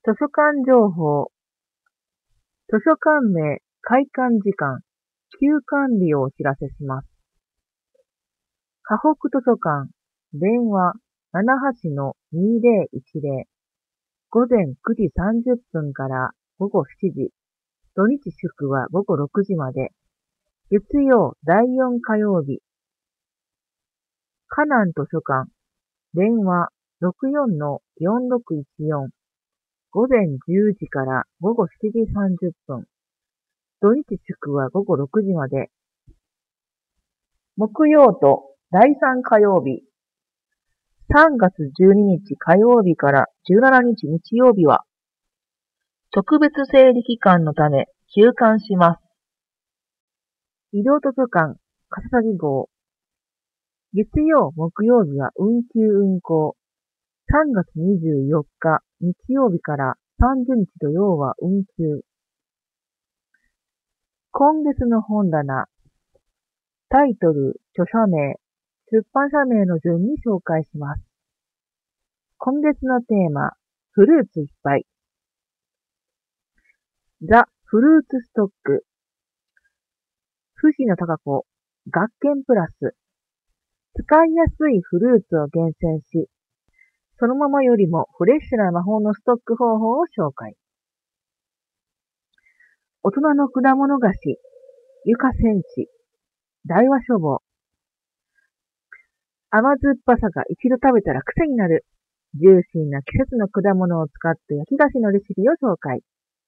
図書館情報、図書館名、開館時間、休館日をお知らせします。河北図書館、電話、78-2010、午前9時30分から午後7時、土日祝は午後6時まで、月曜第4火曜日。河南図書館、電話、64-4614、午前10時から午後7時30分。土日祝は午後6時まで。木曜と第3火曜日。3月12日火曜日から17日日曜日は、特別整理期間のため休館します。医療図書館、笠崎号。月曜、木曜日は運休運行。3月24日日曜日から30日土曜は運休。今月の本棚。タイトル、著者名、出版社名の順に紹介します。今月のテーマ、フルーツいっぱい。ザ・フルーツストック。藤野貴子、学研プラス。使いやすいフルーツを厳選し、そのままよりもフレッシュな魔法のストック方法を紹介。大人の果物菓子、ゆかセンチ、大和書房。甘酸っぱさが一度食べたら癖になる、ジューシーな季節の果物を使った焼き菓子のレシピを紹介。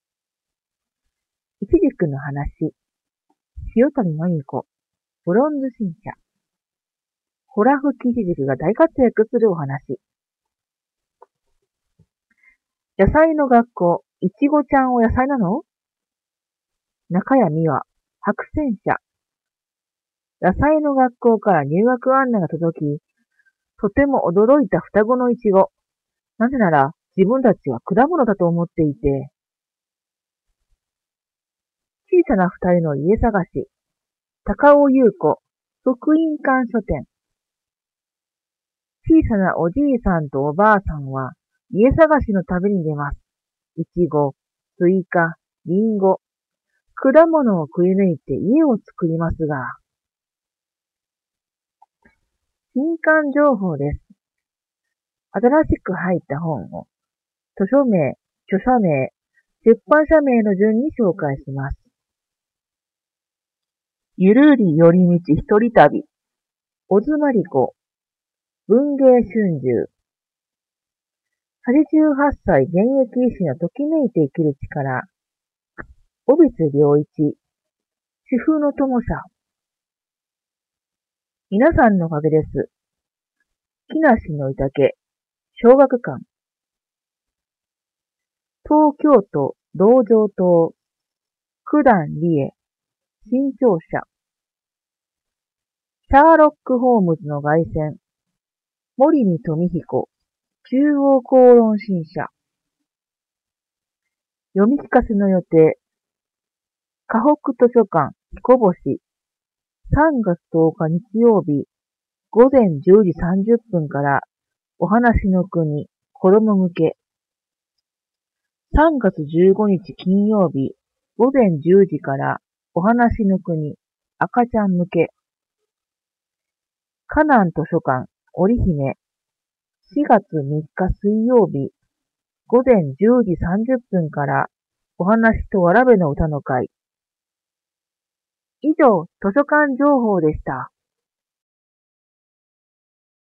いちじくの話、塩谷真由子、ブロンズ新社。ホラ吹きいちじくが大活躍するお話。野菜の学校、いちごちゃんは野菜なの？中谷美和、白泉社。野菜の学校から入学案内が届き、とても驚いた双子のいちご。なぜなら自分たちは果物だと思っていて。小さな二人の家探し。高尾優子、福音館書店。小さなおじいさんとおばあさんは家探しの旅に出ます。いちご、スイカ、リンゴ。果物をくり抜いて家を作りますが。新刊情報です。新しく入った本を、図書名、著者名、出版社名の順に紹介します。ゆるり寄り道一人旅、小津まり子、文芸春秋。88歳現役医師のときめいて生きる力、小渕良一、主婦の友さ。皆さんのおかげです。木梨の竹、小学館。東京都道場島、九段理恵、新潮社。シャーロック・ホームズの凱旋、森見富彦、中央公論新社。読み聞かせの予定、河北図書館、彦星、3月10日日曜日、午前10時30分からお話の国、子供向け。3月15日金曜日、午前10時からお話の国、赤ちゃん向け。河南図書館、織姫。4月3日水曜日、午前10時30分からお話とわらべの歌の会。以上、図書館情報でした。